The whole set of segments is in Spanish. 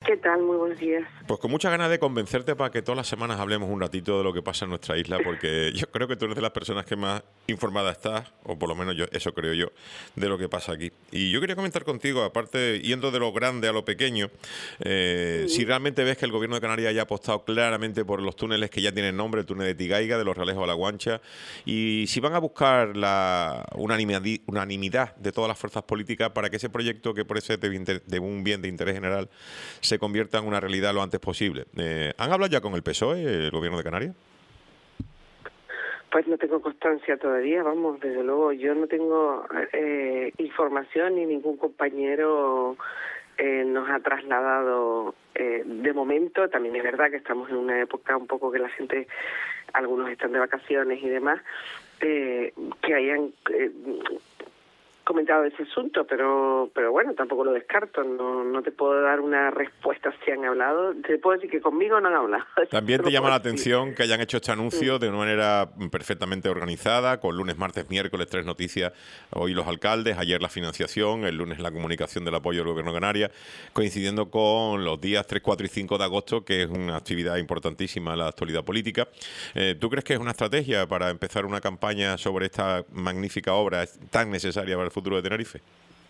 ¿Qué tal? Muy buenos días. Pues con muchas ganas de convencerte para que todas las semanas hablemos un ratito de lo que pasa en nuestra isla, porque yo creo que tú eres de las personas que más informada estás, o por lo menos eso creo yo, de lo que pasa aquí. Y yo quería comentar contigo, aparte, yendo de lo grande a lo pequeño, si realmente ves que el Gobierno de Canarias haya apostado claramente por los túneles que ya tienen nombre, el túnel de Tigaiga, de Los Realejos a La Guancha, y si van a buscar la unanimidad de todas las fuerzas políticas para que ese proyecto, que parece de un bien de interés general, se convierta en una realidad lo antes posible. ¿Han hablado ya con el PSOE, el Gobierno de Canarias? Pues no tengo constancia todavía, vamos, desde luego yo no tengo información ni ningún compañero nos ha trasladado de momento. También es verdad que estamos en una época un poco que la gente, algunos están de vacaciones y demás, que hayan comentado ese asunto, pero bueno, tampoco lo descarto. No te puedo dar una respuesta si han hablado. Te puedo decir que conmigo no han hablado. También te llama la atención que hayan hecho este anuncio de una manera perfectamente organizada, con lunes, martes, miércoles 3 noticias, hoy los alcaldes, ayer la financiación, el lunes la comunicación del apoyo del Gobierno de Canarias, coincidiendo con los días 3, 4 y 5 de agosto, que es una actividad importantísima en la actualidad política. ¿Tú crees que es una estrategia para empezar una campaña sobre esta magnífica obra tan necesaria para el futuro de Tenerife?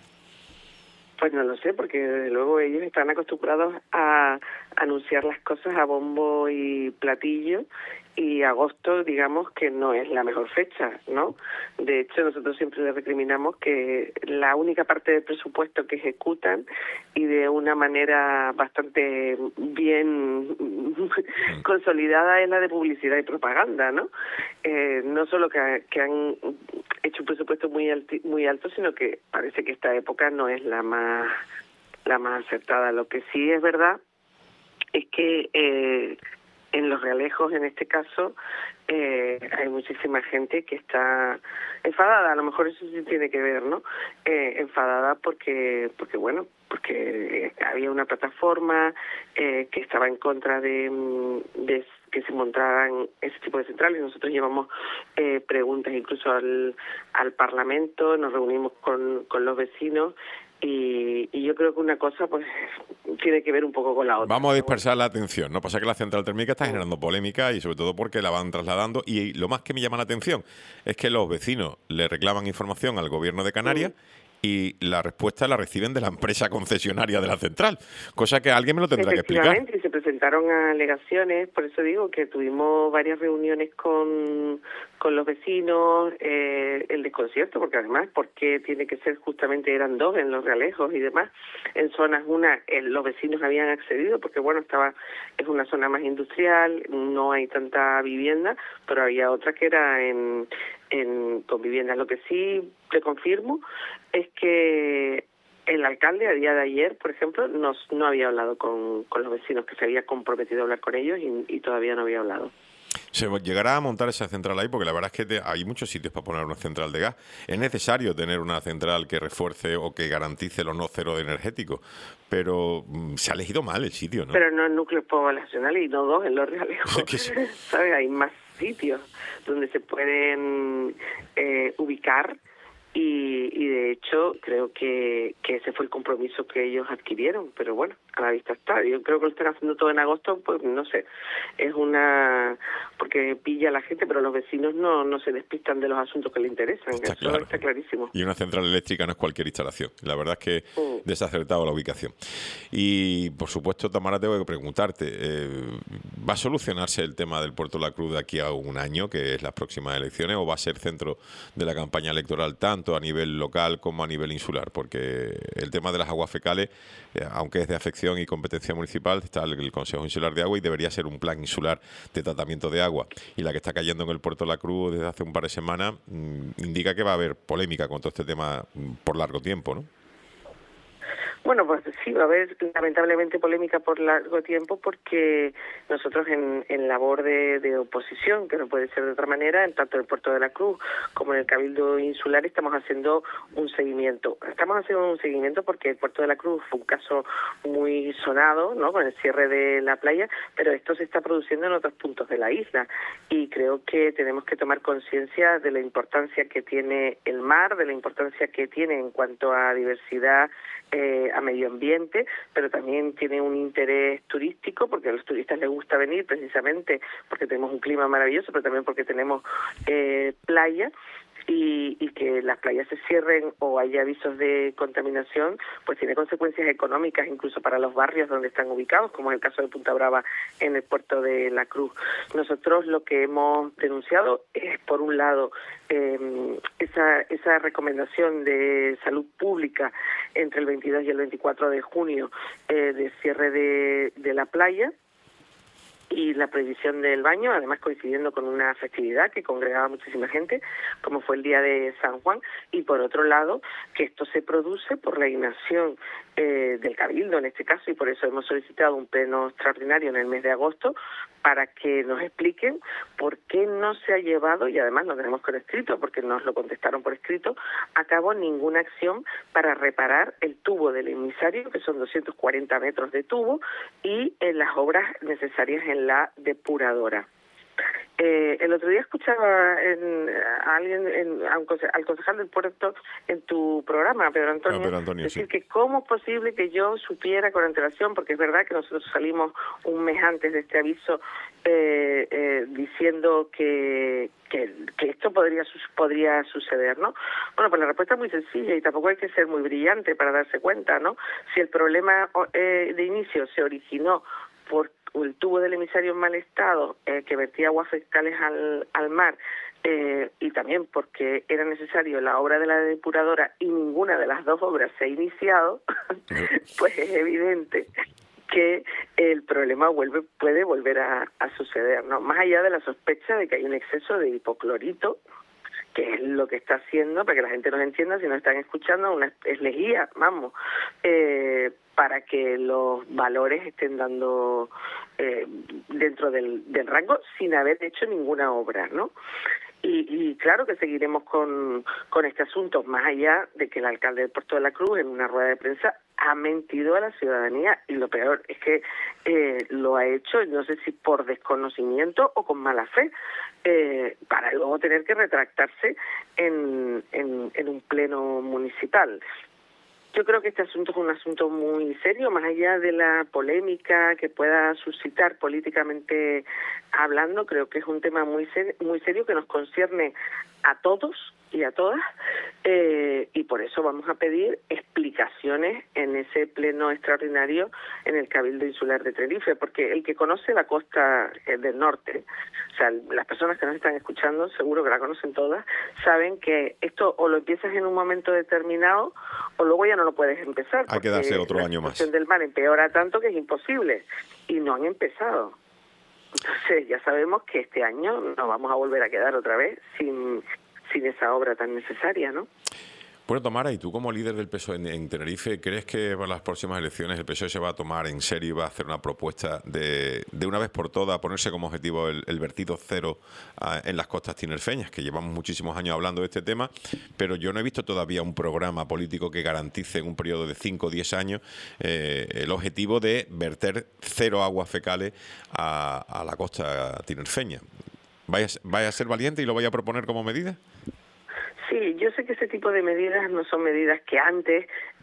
Pues no lo sé, porque desde luego ellos están acostumbrados a anunciar las cosas a bombo y platillo, y agosto, digamos, que no es la mejor fecha, ¿no? De hecho, nosotros siempre les recriminamos que la única parte del presupuesto que ejecutan, y de una manera bastante bien consolidada, es la de publicidad y propaganda, ¿no? No solo que han hecho un presupuesto muy alto, sino que parece que esta época no es la más acertada. Lo que sí es verdad es que en Los Realejos, en este caso, hay muchísima gente que está enfadada. A lo mejor eso sí tiene que ver, ¿no? Enfadada porque había una plataforma que estaba en contra de que se montaran ese tipo de centrales. Nosotros llevamos preguntas incluso al Parlamento, nos reunimos con los vecinos, y yo creo que una cosa pues tiene que ver un poco con la otra. Vamos a dispersar la atención, ¿no? Pasa que la central térmica está generando polémica, y sobre todo porque la van trasladando, y lo más que me llama la atención es que los vecinos le reclaman información al Gobierno de Canarias y la respuesta la reciben de la empresa concesionaria de la central, cosa que alguien me lo tendrá que explicar. Efectivamente, y se presentaron alegaciones. Por eso digo que tuvimos varias reuniones con los vecinos, el desconcierto, porque además, ¿por qué tiene que ser? Justamente eran dos en Los Realejos y demás. En zonas, los vecinos habían accedido porque, bueno, es una zona más industrial, no hay tanta vivienda, pero había otra que era con viviendas. Lo que sí te confirmo es que el alcalde, a día de ayer, por ejemplo, no había hablado con los vecinos, que se había comprometido a hablar con ellos, y todavía no había hablado. ¿Se llegará a montar esa central ahí? Porque la verdad es que hay muchos sitios para poner una central de gas. Es necesario tener una central que refuerce o que garantice los no cero energéticos, pero se ha elegido mal el sitio, ¿no? Pero no en núcleos poblacionales, y no dos en Los Realejos. ¿Sabes? Hay más sitios donde se pueden ubicar, y de hecho creo que ese fue el compromiso que ellos adquirieron, pero bueno, a la vista está. Yo creo que lo están haciendo todo en agosto, pues no sé, porque pilla a la gente, pero los vecinos no se despistan de los asuntos que le interesan. Está Eso claro. Está clarísimo. Y una central eléctrica no es cualquier instalación. La verdad es que desacertado la ubicación. Y por supuesto, Tamara, tengo que preguntarte, ¿va a solucionarse el tema del Puerto de la Cruz de aquí a un año, que es las próximas elecciones, o va a ser centro de la campaña electoral tanto a nivel local como a nivel insular? Porque el tema de las aguas fecales, aunque es de afección y competencia municipal, está el Consejo Insular de Agua, y debería ser un plan insular de tratamiento de agua. Y la que está cayendo en el Puerto de la Cruz desde hace un par de semanas indica que va a haber polémica con todo este tema por largo tiempo, ¿no? Bueno, pues sí, va a haber lamentablemente polémica por largo tiempo, porque nosotros en labor de oposición, que no puede ser de otra manera, en tanto en el Puerto de la Cruz como en el Cabildo Insular, estamos haciendo un seguimiento. Estamos haciendo un seguimiento porque el Puerto de la Cruz fue un caso muy sonado, ¿no?, con el cierre de la playa, pero esto se está produciendo en otros puntos de la isla, y creo que tenemos que tomar conciencia de la importancia que tiene el mar, de la importancia que tiene en cuanto a diversidad a medio ambiente, pero también tiene un interés turístico, porque a los turistas les gusta venir precisamente porque tenemos un clima maravilloso, pero también porque tenemos playa. Y que las playas se cierren o haya avisos de contaminación, pues tiene consecuencias económicas incluso para los barrios donde están ubicados, como es el caso de Punta Brava en el puerto de La Cruz. Nosotros lo que hemos denunciado es, por un lado, esa recomendación de salud pública entre el 22 y el 24 de junio de cierre de la playa, y la prohibición del baño, además coincidiendo con una festividad que congregaba muchísima gente, como fue el día de San Juan, y por otro lado, que esto se produce por la inacción del Cabildo en este caso, y por eso hemos solicitado un pleno extraordinario en el mes de agosto para que nos expliquen por qué no se ha llevado, y además lo tenemos por escrito, porque nos lo contestaron por escrito, a cabo ninguna acción para reparar el tubo del emisario, que son 240 metros de tubo, y las obras necesarias en la depuradora. El otro día escuchaba a alguien, al concejal del puerto en tu programa, Pedro Antonio, decir que cómo es posible que yo supiera con antelación, porque es verdad que nosotros salimos un mes antes de este aviso diciendo que esto podría suceder, ¿no? Bueno, pues la respuesta es muy sencilla y tampoco hay que ser muy brillante para darse cuenta, ¿no? Si el problema de inicio se originó por el tubo del emisario en mal estado, que vertía aguas fecales al mar, y también porque era necesario la obra de la depuradora y ninguna de las dos obras se ha iniciado, pues es evidente que el problema puede volver a suceder, ¿no? Más allá de la sospecha de que hay un exceso de hipoclorito, que es lo que está haciendo, para que la gente nos entienda, si nos están escuchando, es lejía, vamos, para que los valores estén dando dentro del rango sin haber hecho ninguna obra, ¿no? Y claro que seguiremos con este asunto, más allá de que el alcalde del Puerto de la Cruz en una rueda de prensa ha mentido a la ciudadanía, y lo peor es que lo ha hecho, no sé si por desconocimiento o con mala fe, para luego tener que retractarse en un pleno municipal. Yo creo que este asunto es un asunto muy serio, más allá de la polémica que pueda suscitar políticamente hablando. Creo que es un tema muy serio que nos concierne a todos y a todas, y por eso vamos a pedir explicaciones en ese pleno extraordinario en el Cabildo Insular de Tenerife, porque el que conoce la costa del norte, o sea, las personas que nos están escuchando, seguro que la conocen todas, saben que esto o lo empiezas en un momento determinado o luego ya no lo puedes empezar. Hay que darse otro año más. La situación del mar empeora tanto que es imposible, y no han empezado. Entonces ya sabemos que este año nos vamos a volver a quedar otra vez sin esa obra tan necesaria, ¿no? Bueno, Tamara, ¿y tú como líder del PSOE en Tenerife, crees que para las próximas elecciones el PSOE se va a tomar en serio y va a hacer una propuesta de una vez por todas ponerse como objetivo el vertido cero en las costas tinerfeñas? Que llevamos muchísimos años hablando de este tema, pero yo no he visto todavía un programa político que garantice en un periodo de 5 o 10 años el objetivo de verter cero aguas fecales a la costa tinerfeña. ¿Vaya a ser valiente y lo vaya a proponer como medida? Sí, yo sé que ese tipo de medidas no son medidas que antes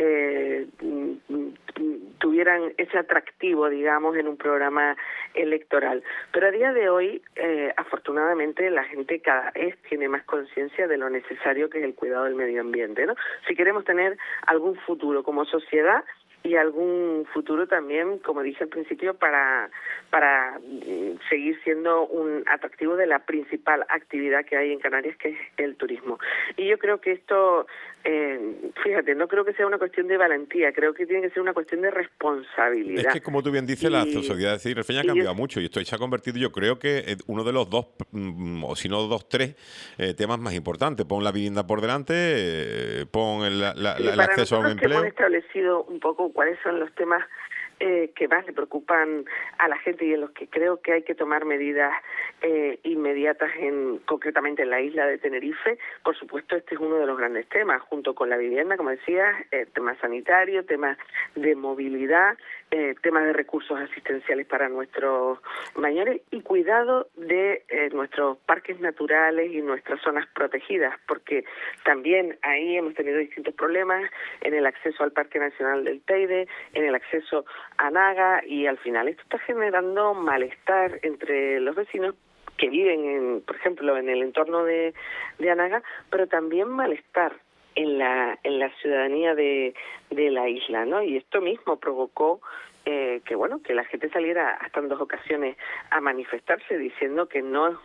tuvieran ese atractivo, digamos, en un programa electoral. Pero a día de hoy, afortunadamente, la gente cada vez tiene más conciencia de lo necesario que es el cuidado del medio ambiente, ¿no? Si queremos tener algún futuro como sociedad, y algún futuro también, como dije al principio, para seguir siendo un atractivo de la principal actividad que hay en Canarias, que es el turismo. Y yo creo que esto, fíjate, no creo que sea una cuestión de valentía, creo que tiene que ser una cuestión de responsabilidad. Es que, como tú bien dices, la sociedad tinerfeña ha cambiado mucho, y esto se ha convertido, yo creo que uno de los dos, o si no dos, tres temas más importantes. Pon la vivienda por delante, pon el acceso a un empleo. Hemos establecido un poco cuáles son los temas que más le preocupan a la gente y en los que creo que hay que tomar medidas inmediatas, concretamente en la isla de Tenerife. Por supuesto, este es uno de los grandes temas, junto con la vivienda, como decías, temas sanitarios, temas de movilidad, temas de recursos asistenciales para nuestros mayores y cuidado de nuestros parques naturales y nuestras zonas protegidas, porque también ahí hemos tenido distintos problemas en el acceso al Parque Nacional del Teide, en el acceso a Naga, y al final esto está generando malestar entre los vecinos que viven, por ejemplo, en el entorno de Anaga, pero también malestar en la ciudadanía de la isla, ¿no? Y esto mismo provocó que la gente saliera hasta en 2 ocasiones a manifestarse diciendo que no es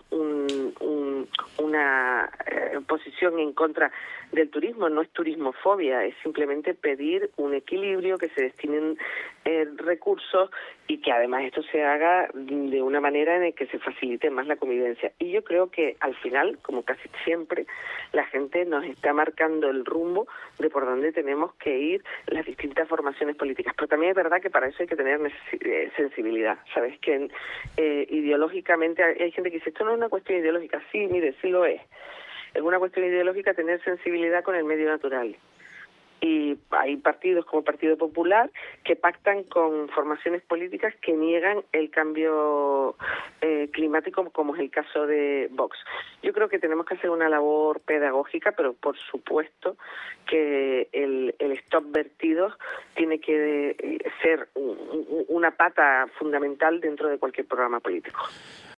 una posición en contra del turismo, no es turismofobia, es simplemente pedir un equilibrio, que se destinen recursos y que además esto se haga de una manera en la que se facilite más la convivencia. Y yo creo que al final, como casi siempre, la gente nos está marcando el rumbo de por dónde tenemos que ir las distintas formaciones políticas. Pero también es verdad que para eso hay que tener sensibilidad, ¿sabes? Que ideológicamente hay gente que dice, esto no es una cuestión ideológica. Sí, mire, sí lo es. Es una cuestión ideológica tener sensibilidad con el medio natural. Y hay partidos como Partido Popular que pactan con formaciones políticas que niegan el cambio climático, como es el caso de Vox. Yo creo que tenemos que hacer una labor pedagógica, pero por supuesto que el stop vertidos tiene que ser una pata fundamental dentro de cualquier programa político.